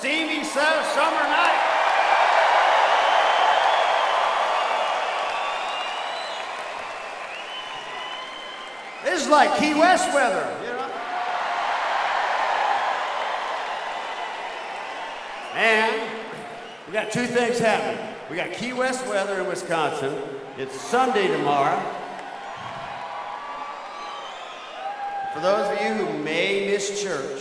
steamy summer night. This is like Key West weather, you know? And we got two things happening. We got Key West weather in Wisconsin. It's Sunday tomorrow. For those of you who may miss church,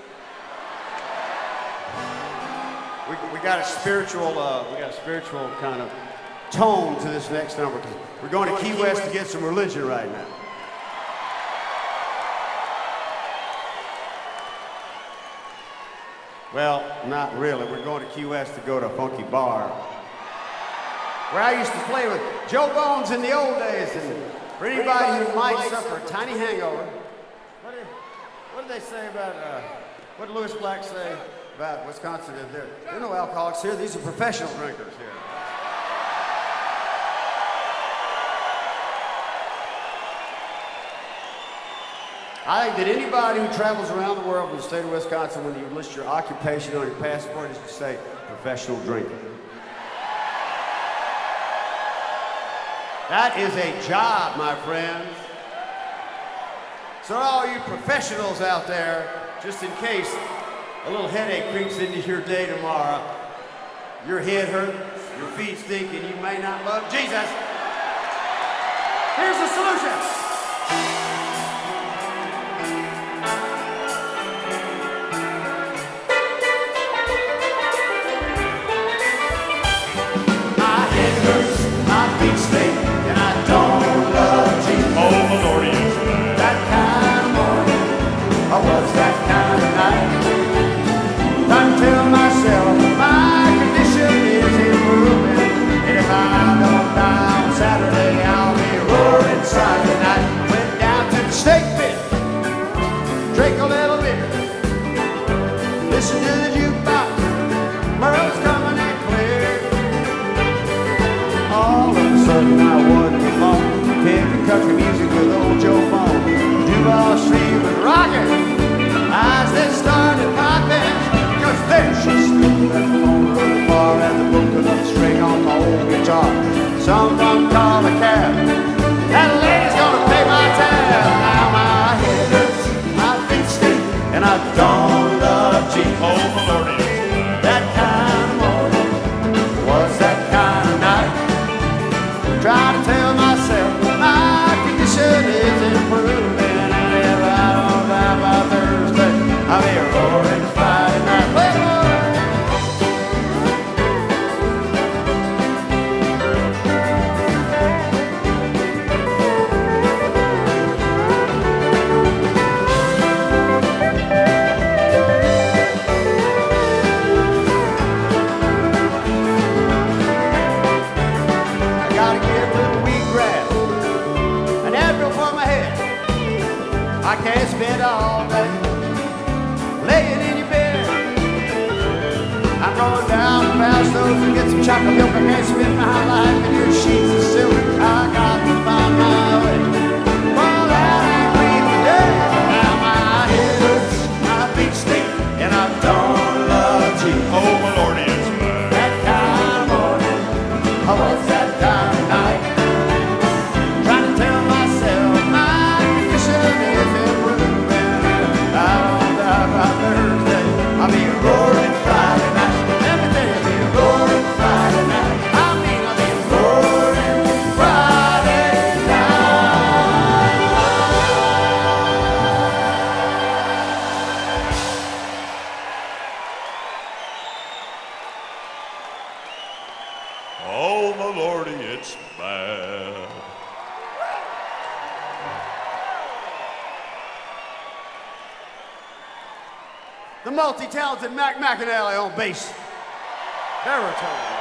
we got a spiritual kind of tone to this next number. We're going to Key West to get some religion right now. Well, not really. We're going to Key West to go to a funky bar where I used to play with Joe Bones in the old days. And for anybody who might suffer a tiny hangover, what did they say about, what did Lewis Black say about Wisconsin? There are no alcoholics here. These are professional drinkers here. I think that anybody who travels around the world in the state of Wisconsin, when you list your occupation on your passport, is to say professional drinker. That is a job, my friends. So all you professionals out there, just in case a little headache creeps into your day tomorrow, your head hurts, your feet stink, and you may not love Jesus, here's the solution. Listen to the jukebox, Merle's coming in clear. All of a sudden I wasn't alone. Picking country music with old Joe Bone. Duval Street was rocking as they started popping. Cause there she stood at the corner of the bar and the book of the string on my old guitar. Someone called a cab. That lady's gonna pay my tab. Now my head hurts, my feet stink, and I don't love Jesus. Oh, my Lord, that kind of morning was that kind of night. Trying to tell myself my condition is improving, and if I don't die by Thursday, I'll be roaring Friday night. Play more. I can't spend all day laying in your bed. I'm going down to Fausto's and get some chocolate milk. I can't spend my life in your sheets of silk. I got to find my way. Well, that ain't breathing day. Now my head hurts, my feet stink, and I don't love Jesus. oh, my Lord, it's mine. That kind of morning, I was that kind of night. Trying to tell myself my condition is improving. I don't die by Thursday, I'll be roaring Friday night. Let me tell you, I'll be roaring Friday night. I mean, I'll be roaring Friday night. Oh, my Lordy, it's bad. The multi-talented Mac McAnally on bass. Baritone.